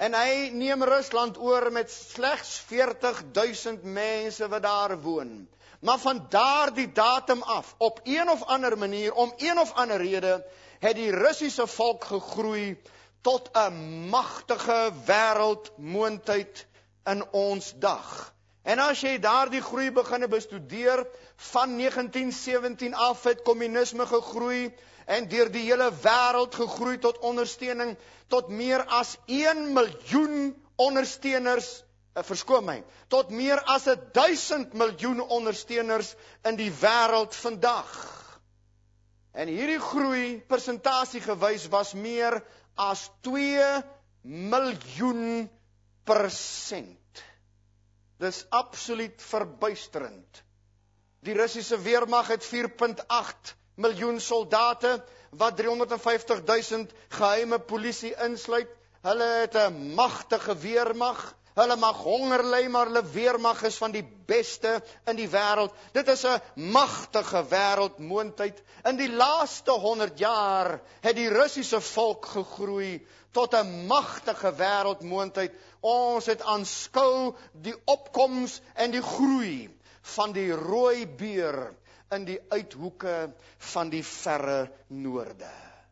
En hy neem Rusland oor met slegs 40.000 mense wat daar woon. Maar van daardie datum af, op een of ander manier, om een of ander rede, het die Russiese volk gegroei tot 'n magtige wêreldmoondheid in ons dag. En as jy daardie groei begin bestudeer, van 1917 af het kommunisme gegroei en deur die hele wêreld gegroei tot ondersteuning, tot meer as 1 miljoen ondersteuners, verskoon my, tot meer as 1000 miljoen ondersteuners in die wêreld vandag. En hierdie groei, persentasiegewys, was meer as 2 miljoen %. Dis absoluut verbuisterend. Die Russiese weermag het 4,8 miljoen soldate, wat 350.000 geheime polisie insluit. Hulle het 'n magtige weermag. Hulle mag honger ly, maar hulle weermag is van die beste in die wêreld. Dit is 'n magtige wêreldmoondheid. In die laaste 100 jaar het die Russiese volk gegroei tot 'n magtige wêreldmoondheid. Ons het aanskou die opkoms en die groei van die rooi beer in die uithoeke van die verre noorde.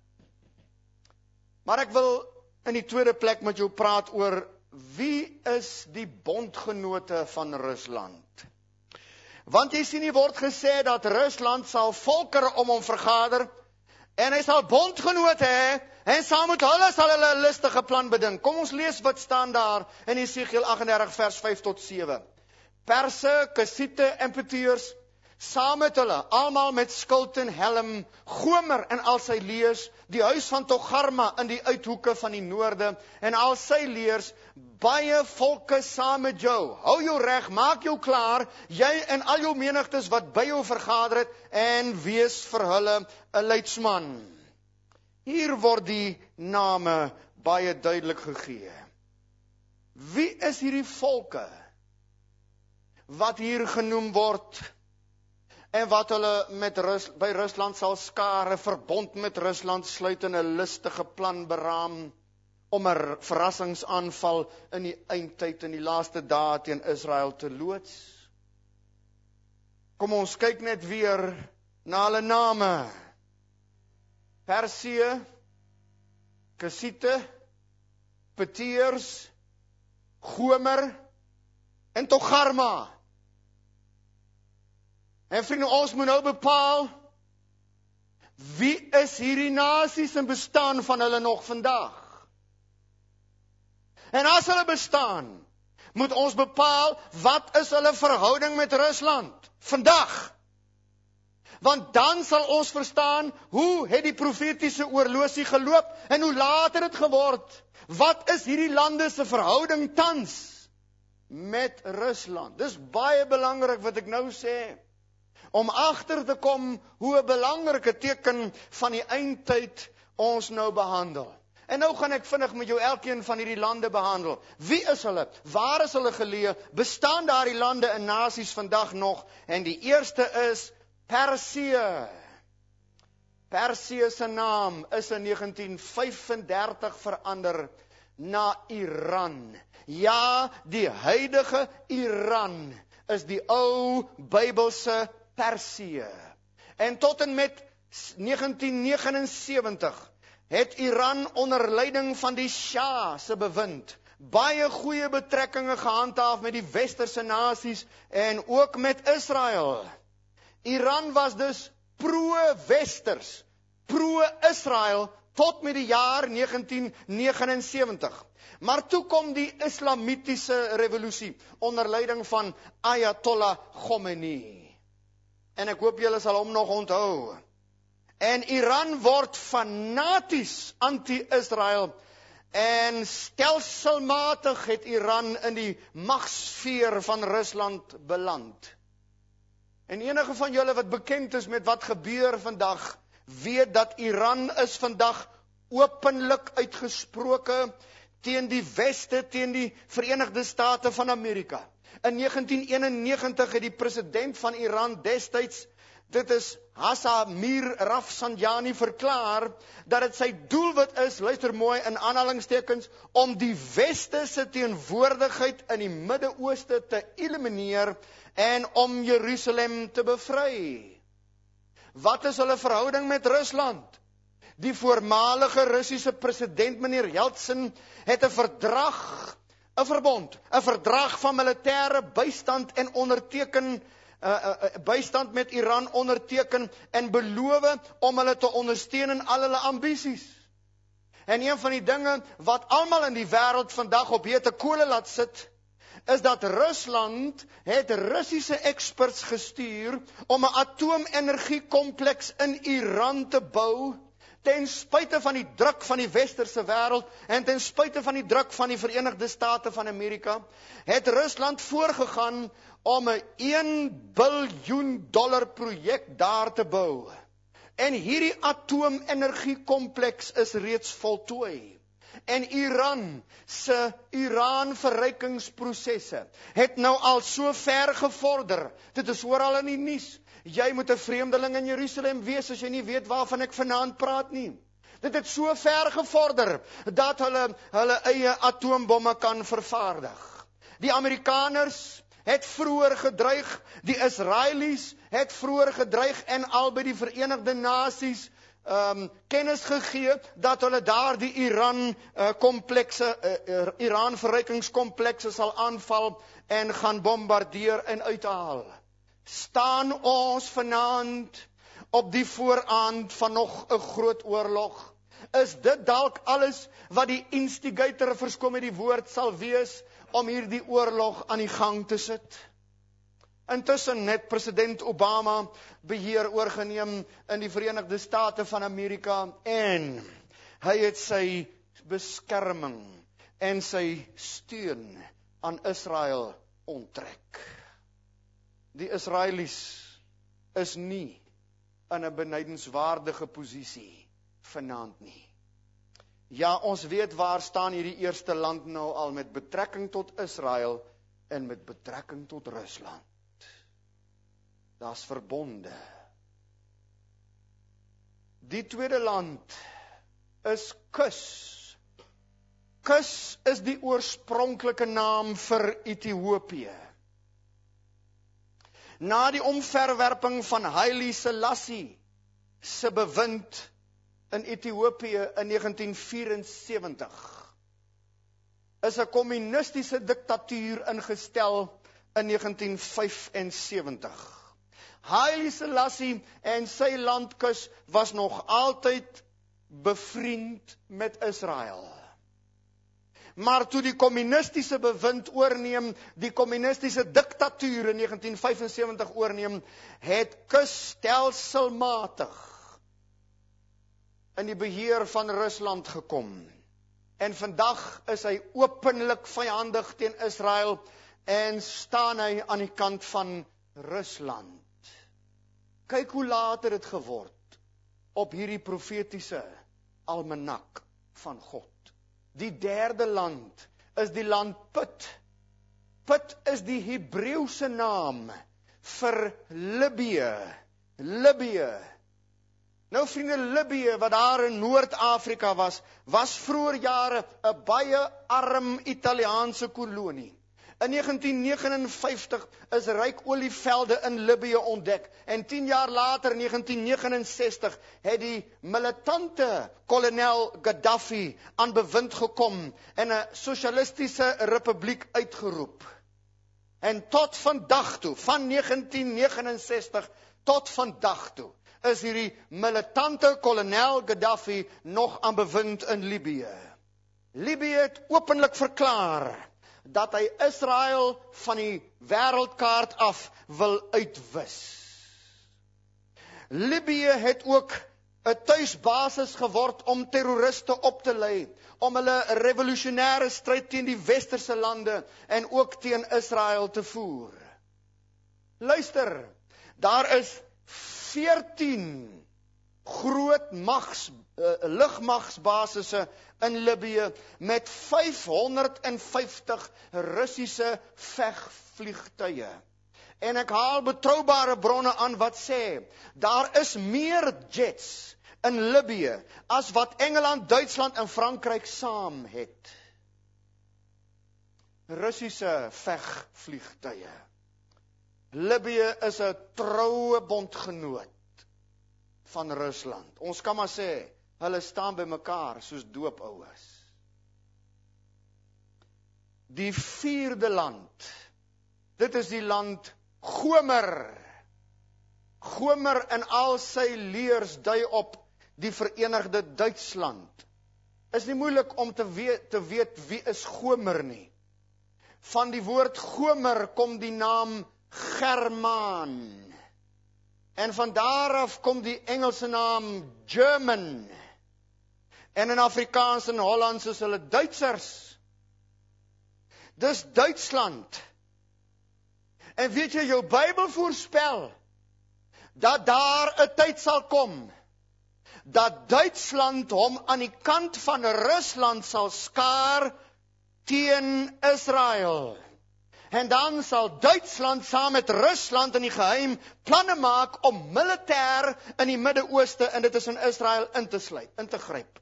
Maar ek wil in die tweede plek met jou praat oor wie is die bondgenote van Rusland. Want jy sien, hier word gesê dat Rusland sal volkere om hom vergader en hy sal bondgenote hê en saam met hulle sal hulle 'n listige plan bedink. Kom ons lees wat staan daar in Esegiel 38 vers 5 tot 7. Perse, Kassiete en Putiërs, saam met hulle, almal met skild en helm, Gomer en al sy leers, die huis van Togarma in die uithoeke van die noorde, en al sy leers, baie volke saam met jou. Hou jou reg, maak jou klaar, jy en al jou menigtes wat by jou vergader het, en wees vir hulle 'n leidsman. Hier word die name baie duidelik gegee. Wie is hierdie volke wat hier genoem word, en wat hulle by Rusland sal skare, verbond met Rusland sluit en 'n listige plan beraam om 'n verrassingsaanval in die eindtyd, in die laaste dae teen Israel te loods? Kom ons kyk net weer na hulle name. Persië, Kassiete, Putiërs, Gomer en Togarma. En vriende, ons moet nou bepaal, wie is hierdie nasies en bestaan van hulle nog vandag? En as hulle bestaan, moet ons bepaal, wat is hulle verhouding met Rusland vandag? Want dan sal ons verstaan, hoe het die profetiese oorlosie geloop, en hoe laat het dit geword? Wat is hierdie lande se verhouding tans met Rusland? Dis baie belangrik wat ek nou sê, om agter te kom hoe 'n belangrike teken van die eindtyd ons nou behandel. En nou gaan ek vinnig met jou elkeen van hierdie lande behandel. Wie is hulle? Waar is hulle geleë? Bestaan daardie lande en nasies vandag nog? En die eerste is Persië. Persië se naam is in 1935 verander na Iran. Ja, die huidige Iran is die ou Bybelse Persië. En tot en met 1979 het Iran onder leiding van die Shah se bewind baie goeie betrekkinge gehandhaaf met die westerse nasies en ook met Israel. Iran was dus pro-westers, pro-Israel tot met die jaar 1979. Maar toe kom die islamitiese revolusie onder leiding van Ayatollah Khomeini. En ek hoop julle sal hom nog onthou. En Iran word fanaties anti-Israel en stelselmatig het Iran in die magsfeer van Rusland beland. En enige van julle wat bekend is met wat gebeur vandag, weet dat Iran is vandag openlik uitgesproke teen die Weste, teen die Verenigde State van Amerika. In 1991 het die president van Iran destyds Dit is Hassamir Rafsanjani verklaar dat dit sy doelwit is, luister mooi in aanhalingstekens, om die Weste se teenwoordigheid in die Midde-Ooste te elimineer en om Jerusalem te bevry. Wat is hulle verhouding met Rusland? Die voormalige Russiese president meneer Yeltsin het 'n verdrag van militêre bystand en onderteken bystand met Iran onderteken en beloof om hulle te ondersteun in al hulle ambisies. En een van die dinge wat almal in die wêreld vandag op hete kole laat sit, is dat Rusland het Russiese experts gestuur om 'n atoomenergiekompleks in Iran te bou, ten spyte van die druk van die westerse wêreld en ten spyte van die druk van die Verenigde State van Amerika, het Rusland voorgegaan om 'n $1 biljoen projek daar te bou. En hierdie atoomenergiekompleks is reeds voltooi. En Iran se Iran-verrykingsprosesse het nou al so ver gevorder. Dit is oral in die nuus. Jy moet 'n vreemdeling in Jerusalem wees as jy nie weet waarvan ek vanaand praat nie. Dit het so ver gevorder dat hulle eie atoombomme kan vervaardig. Die Amerikaners het vroeër gedreig, die Israelies het vroeër gedreig en al by die Verenigde Nasies kennis gegee dat hulle daar die Iran-verrykingskomplekse sal aanval en gaan bombardeer en uithaal. Staan ons vanaand op die vooraand van nog 'n groot oorlog? Is dit dalk alles wat die instigator, verskom met die woord, sal wees om hierdie oorlog aan die gang te sit? Intussen het president Obama beheer oorgeneem in die Verenigde State van Amerika en hy het sy beskerming en sy steun aan Israel onttrek. Die Israelies is nie in 'n benydenswaardige posisie vanaand nie. Ja, ons weet waar staan hierdie eerste land nou al met betrekking tot Israel en met betrekking tot Rusland. Daar's verbonde. Die tweede land is Kus. Kus is die oorspronklike naam vir Ethiopië. Na die omverwerping van Haile Selassie se bewind in Ethiopië in 1974 is 'n kommunistiese diktatuur ingestel in 1975. Haile Selassie en sy landkus was nog altyd bevriend met Israel. Maar toe die kommunistiese bewind oorneem, die kommunistiese diktatuur in 1975 oorneem, het Kus stelselmatig in die beheer van Rusland gekom. En vandag is hy openlik vyandig teen Israel en staan hy aan die kant van Rusland. Kyk hoe laat het dit geword op hierdie profetiese almanak van God. Die derde land is die land Put. Put is die Hebreëse naam vir Libië. Libië. Nou vriende, Libië wat daar in Noord-Afrika was vroeër jare 'n baie arm Italiaanse kolonie. In 1959 is ryk olievelde in Libië ontdek en 10 jaar later, 1969, het die militante kolonel Gaddafi aan bewind gekom en 'n sosialistiese republiek uitgeroep. En tot vandag toe, van 1969 tot vandag toe, is hierdie militante kolonel Gaddafi nog aan bewind in Libië. Libië het openlik verklaar dat hy Israel van die wêreldkaart af wil uitwis. Libië het ook 'n tuisbasis geword om terroriste op te lei, om hulle revolusionêre stryd teen die westerse lande en ook teen Israel te voer. Luister, daar is 14 groot lugmagsbasisse in Libië met 550 Russiese vegvliegtuie En ek haal betroubare bronne aan wat sê, daar is meer jets in Libië as wat Engeland, Duitsland en Frankryk saam het. Russiese vegvliegtuie. Libië is 'n troue bondgenoot van Rusland. Ons kan maar sê, hulle staan by mekaar soos doopouers. Die 4de land, dit is die land Gomer. Gomer in al sy leers dui op die Verenigde Duitsland. Is nie moeilik om te weet wie is Gomer nie. Van die woord Gomer kom die naam Germaan. En van daar af kom die Engelse naam German. En in Afrikaans en Hollands is hulle Duitsers. Dis Duitsland. En weet jy, jou Bybel voorspel dat daar 'n tyd sal kom dat Duitsland hom aan die kant van Rusland sal skaar teen Israel. En dan sal Duitsland saam met Rusland in die geheim planne maak om militêr in die Midde-Ooste, en dit is in Israel, in te gryp.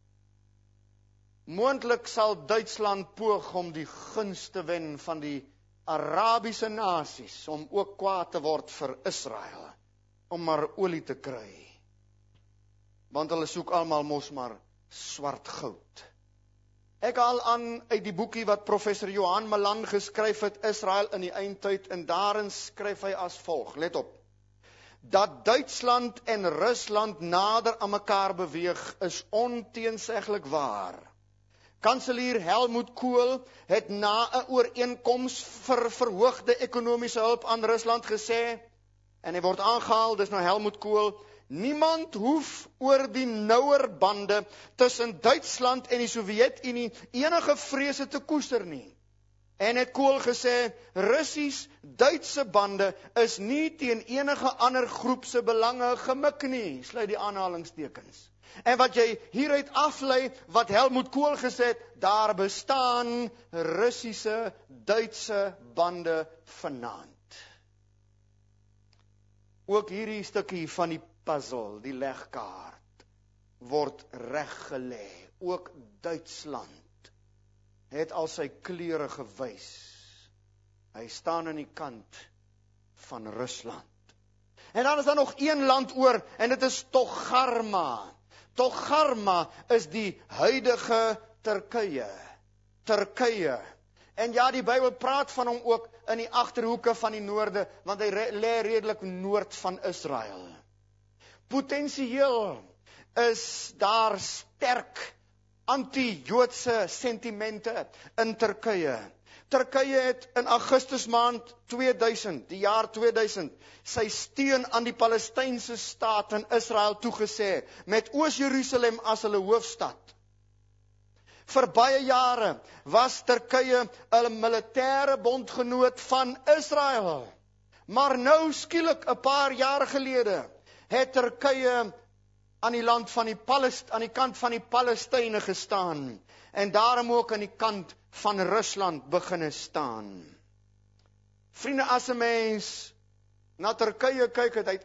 Moontlik sal Duitsland poog om die gunst te wen van die Arabiese nasies, om ook kwaad te word vir Israel, om maar olie te kry. Want hulle soek almal mos maar swart goud. Ek haal aan uit die boekie wat professor Johan Malan geskryf het, Israel in die eindtyd, en daarin skryf hy as volg, let op, dat Duitsland en Rusland nader aan mekaar beweeg, is onteenseglik waar. Kanselier Helmut Kohl het na 'n ooreenkoms vir verhoogde ekonomiese hulp aan Rusland gesê, en hy word aangehaal, dis nou Helmut Kohl, niemand hoef oor die nouer bande tussen Duitsland en die Sowjetunie enige vrese te koester nie. En het Kohl gesê, Russies-Duitse bande is nie teen enige ander groep se belange gemik nie, sluit die aanhalingstekens. En wat jy hieruit aflei, wat Helmut Kohl gesê het, daar bestaan Russiese-Duitse bande vanaand. Ook hierdie stukkie van die puzzle, die legkaart, word reggelê. Ook Duitsland het al sy kleure gewys. Hy staan aan die kant van Rusland. En dan is daar nog een land oor, en dit is Togarma. Togarma is die huidige Turkye. Turkye. En ja, die Bybel praat van hom ook in die agterhoeke van die noorde, want hy lê redelik noord van Israel. Potensieel is daar sterk anti-Joodse sentimente in Turkye. Turkye het in Augustus maand 2000, die jaar 2000, sy steun aan die Palestynse staat in Israel toegesê, met Oos-Jerusalem as hulle hoofstad. Vir baie jare was Turkye 'n militêre bondgenoot van Israel. Maar nou skielik 'n paar jaar gelede het Turkye aan die kant van die Palestynë gestaan, en daarom ook aan die kant van Rusland beginne staan. Vriende, as 'n mens na Turkye kyk, het hy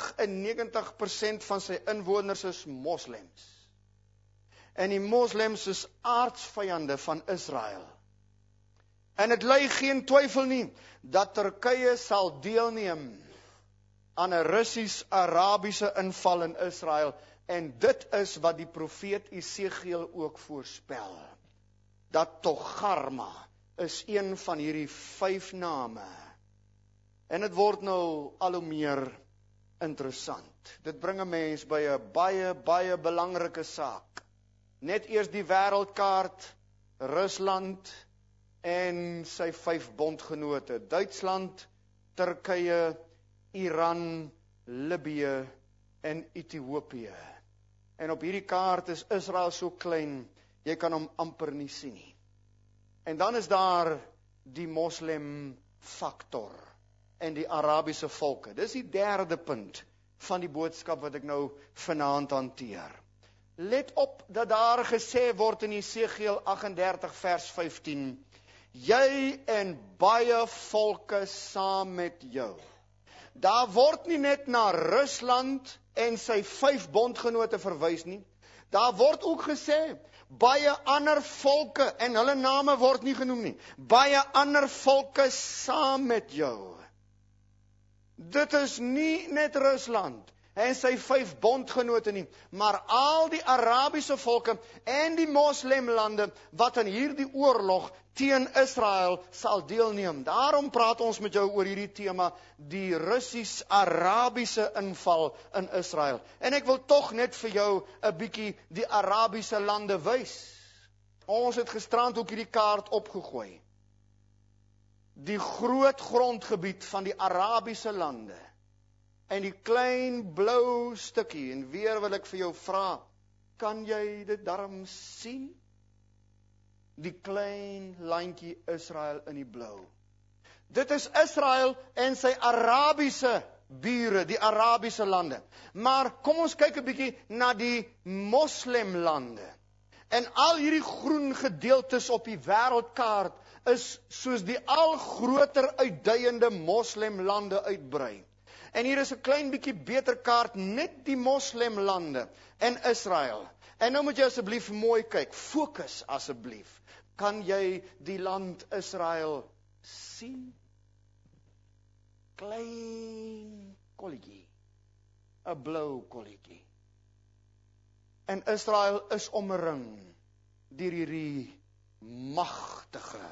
98% van sy inwoners is moslems. En die moslems is aardsvyande van Israel. En dit lei geen twyfel nie dat Turkye sal deelneem aan 'n Russies-Arabiese inval in Israel, en dit is wat die profeet Esegiel ook voorspel. Dat Togarma is een van hierdie 5 name. En dit word nou al hoe meer interessant. Dit bring 'n mens by 'n baie belangrike saak. Net eers die wêreldkaart, Rusland en sy 5 bondgenote, Duitsland, Turkye, Iran, Libië en Ethiopië. En op hierdie kaart is Israel so klein, jy kan hom amper nie sien nie. En dan is daar die moslim faktor en die Arabiese volke. Dis die 3de punt van die boodskap wat ek nou vanaand hanteer. Let op dat daar gesê word in Esegiel 38 vers 15, jy en baie volke saam met jou. Daar word nie net na Rusland en sy 5 bondgenote verwys nie. Daar word ook gesê, baie ander volke, en hulle name word nie genoem nie, baie ander volke saam met jou. Dit is nie net Rusland en sy 5 bondgenote nie, maar al die Arabiese volke en die moslemlande wat in hierdie oorlog teen Israel sal deelneem. Daarom praat ons met jou oor hierdie tema, die Russies-Arabiese inval in Israel. En ek wil tog net vir jou 'n bietjie die Arabiese lande wys. Ons het gisterand ook hierdie kaart opgegooi. Die groot grondgebied van die Arabiese lande. En die klein blou stukkie, en weer wil ek vir jou vra, kan jy dit darm sien? Die klein landjie Israel in die blou. Dit is Israel en sy Arabiese bure, die Arabiese lande. Maar kom ons kyk 'n bietjie na die moslemlande. En al hierdie groen gedeeltes op die wêreldkaart is soos die al groter uitdeiende moslemlande uitbrei. En hier is 'n klein bietjie beter kaart, net die moslemlande en Israel. En nou moet jy asseblief mooi kyk, fokus asseblief. Kan jy die land Israel sien? Klein kolletjie, 'n blou kolletjie. En Israel is omring deur hierdie magtige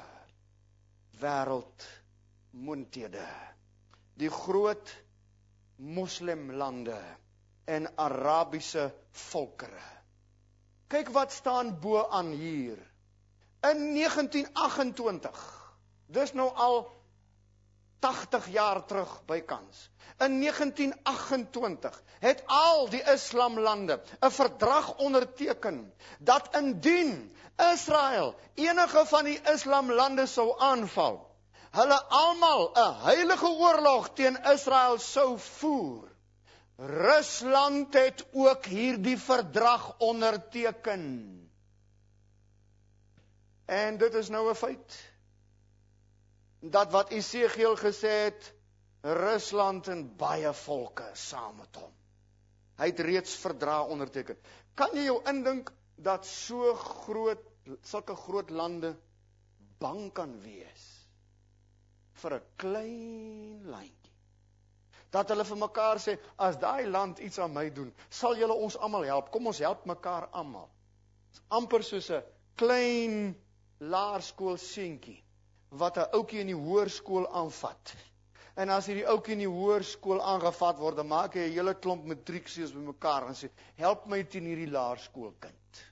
wêreldmoondhede. Die groot moslemlande en Arabiese volkere. Kyk wat staan bo aan hier. In 1928, dis nou al 80 jaar terug bykans. In 1928 het al die islamlande 'n verdrag onderteken dat indien Israel enige van die islamlande sou aanval, hulle almal 'n heilige oorlog teen Israel sou voer. Rusland het ook hierdie verdrag onderteken. En dit is nou 'n feit. Dat wat Esegiel gesê het, Rusland en baie volke saam met hom. Hy het reeds verdrag onderteken. Kan jy jou indink dat sulke groot lande bang kan wees vir 'n klein landjie? Dat hulle vir mekaar sê, as daai land iets aan my doen, sal julle ons almal help. Kom ons help mekaar almal. Amper soos 'n klein laerskool seentjie wat 'n ouetjie in die hoërskool aanvat. En as hierdie ouetjie in die hoërskool aangevat word, dan maak hy 'n hele klomp matriekseels bymekaar en sê, help my teen hierdie laerskoolkind.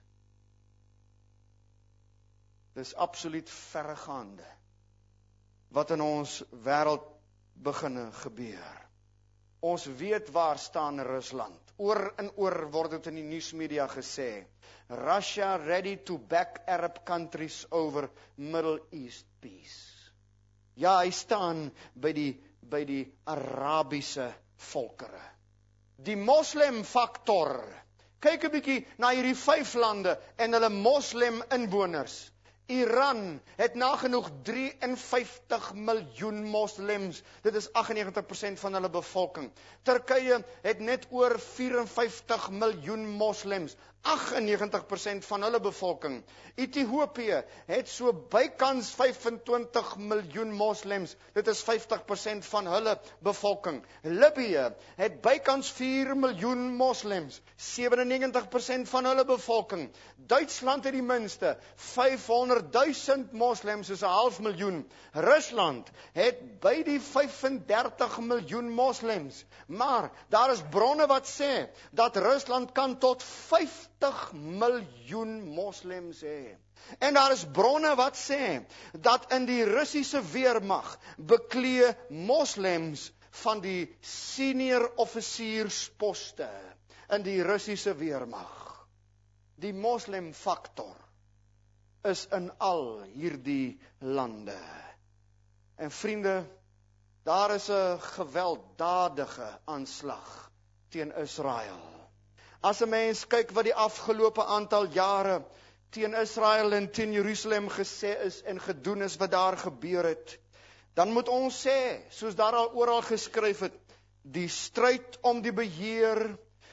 Dis absoluut verregaande wat in ons wêreld begin gebeur. Ons weet waar staan Rusland. Oor en oor word dit in die nuusmedia gesê. Russia ready to back Arab countries over Middle East peace. Ja, hy staan by die Arabiese volkere. Die moslemfaktor. Kyk 'n bietjie na hierdie 5 lande en hulle moslem inwoners. Iran het nagenoeg 53 miljoen moslems. Dit is 98% van hulle bevolking. Turkye het net oor 54 miljoen moslems. 98% van hulle bevolking. Ethiopië het so bykans 25 miljoen moslems. Dit is 50% van hulle bevolking. Libië het bykans 4 miljoen moslems. 97% van hulle bevolking. Duitsland het die minste. 500.000 moslems is 'n half miljoen. Rusland het by die 35 miljoen moslems. Maar daar is bronne wat sê dat Rusland kan tot 50 miljoen moslems hê. En daar is bronne wat sê dat in die Russiese weermag beklee moslems van die senior offisiersposte in die Russiese weermag. Die moslemfaktor is in al hierdie lande. En vriende, daar is 'n gewelddadige aanslag teen Israel. As 'n mens kyk wat die afgelope aantal jare teen Israel en teen Jerusalem gesê is en gedoen is wat daar gebeur het, dan moet ons sê, soos daar al oral geskryf het, die stryd om die beheer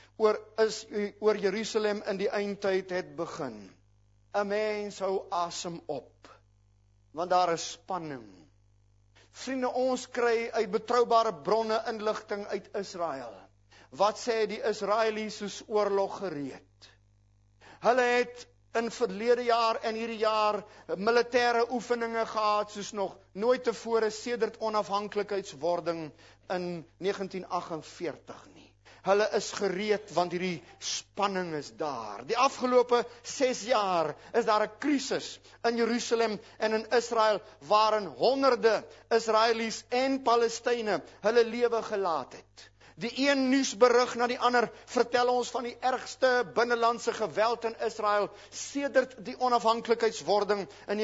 oor Jerusalem in die eindtyd het begin. 'n Mens hou asem op, want daar is spanning. Vriende, ons kry uit betroubare bronne inligting uit Israel. Wat sê die Israelies soos oorlog gereed? Hulle het in verlede jaar en hierdie jaar militêre oefeninge gehad soos nog nooit tevore sedert onafhanklikheidswording in 1948 nie. Hulle is gereed want hierdie spanning is daar. Die afgelope 6 jaar is daar 'n krisis in Jerusalem en in Israel waarin honderde Israelies en Palestynë hulle lewe gelaat het. Die een nuusberig na die ander vertel ons van die ergste binnelandse geweld in Israel sedert die onafhanklikheidswording in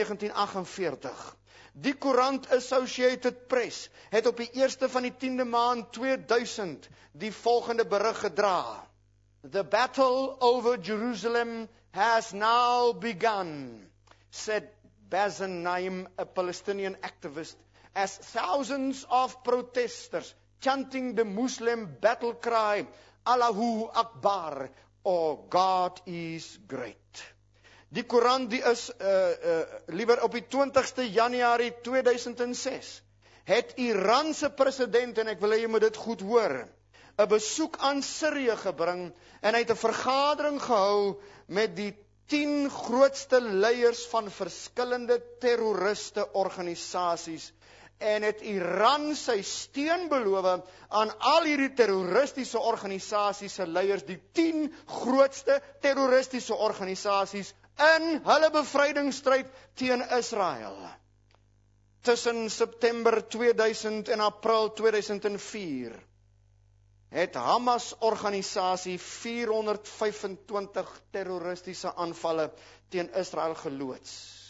1948. Die koerant Associated Press het op die 1ste van die 10de maand 2000 die volgende berig gedra. The battle over Jerusalem has now begun, said Bazen Naim, a Palestinian activist, as thousands of protesters chanting the Muslim battle cry, Allahu Akbar, or God is great. Die koerant die is liewer op die 20ste Januarie 2006 het Iranse president, en ek wil hê jy moet dit goed hoor, 'n besoek aan Sirië gebring en hy het 'n vergadering gehou met die 10 grootste leiers van verskillende terroriste organisasies en het Iran sy steun beloof aan al hierdie terroristiese organisasies se leiers, die 10 grootste terroristiese organisasies in hulle bevrydingsstryd teen Israel. Tussen September 2000 en April 2004 het Hamas organisasie 425 terroristiese aanvalle teen Israel geloods.